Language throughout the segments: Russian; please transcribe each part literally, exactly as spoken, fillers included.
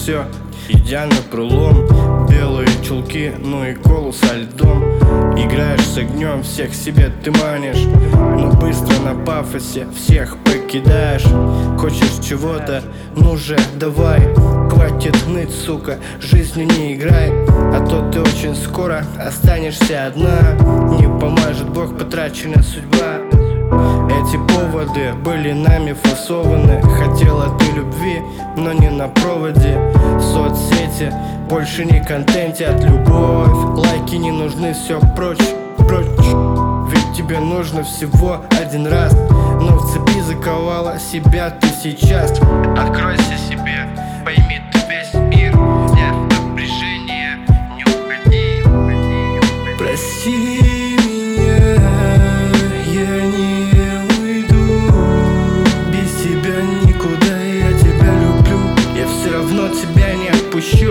все, идя на пролом. Белые чулки, ну и колу со льдом. Играешь с огнем, всех себе ты манишь, но быстро на пафосе всех покидаешь. Хочешь чего-то, ну же давай, хватит ныть, сука, жизнью не играй, а то ты очень скоро останешься одна. Не поможет Бог, потраченная судьба. Эти поводы были нами фасованы. Хотела ты любви, но не на проводе. Соцсети больше не контентят любовь. Лайки не нужны, все прочь, прочь. Ведь тебе нужно всего один раз, но в цепи заковала себя ты сейчас. Откройся себе, пойми ты весь мир. Снять напряжение, не уходи, уходи, уходи. Прости меня, я не уйду. Без тебя никуда, я тебя люблю. Я все равно тебя не отпущу.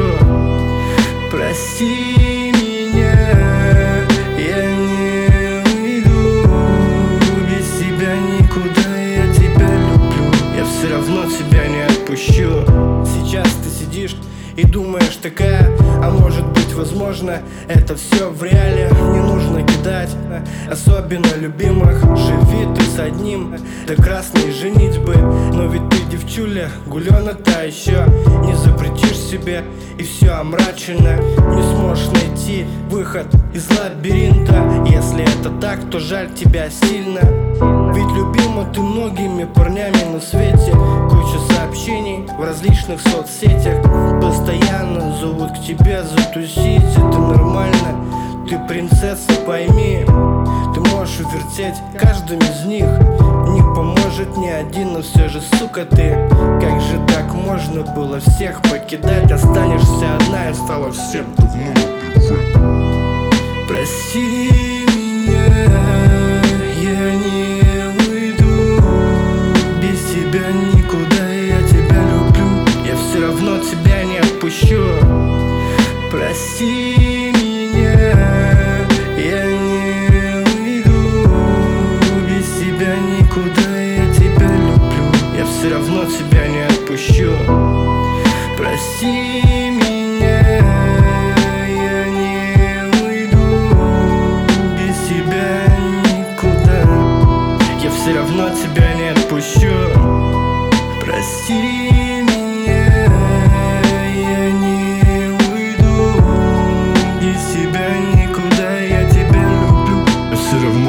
Прости меня, я не уйду. Без тебя никуда, я тебя люблю. Я все равно тебя не отпущу. Сейчас ты сидишь и думаешь такая, а может быть, возможно, это все в реале. Не нужно кидать, особенно любимых. Живи ты с одним до красной женитьбы. Но ведь ты девчуля, гулёна та еще. Не запретишь себе, и все омрачено. Не сможешь найти выход из лабиринта. Если это так, то жаль тебя сильно. Ведь любима ты многими парнями на свете. Куча сообщений в различных соцсетях. Постоянно зовут к тебе затусить. Это нормально, ты принцесса, пойми. Ты можешь увертеть каждым из них. Не поможет ни один, но все же, сука, ты. Как же так можно было всех покидать? Останешься одна и стала всем давно. Прости меня, я не уйду. Без тебя никуда, я тебя люблю. Я все равно тебя не отпущу. Прости меня, я не уйду. Без тебя никуда, я тебя люблю. Я все равно тебя не отпущу. Прости меня, я не уйду. Без тебя никуда, я все равно тебя не отпущу. Прости меня, я не уйду. Без тебя никуда, я тебя люблю. Я все равно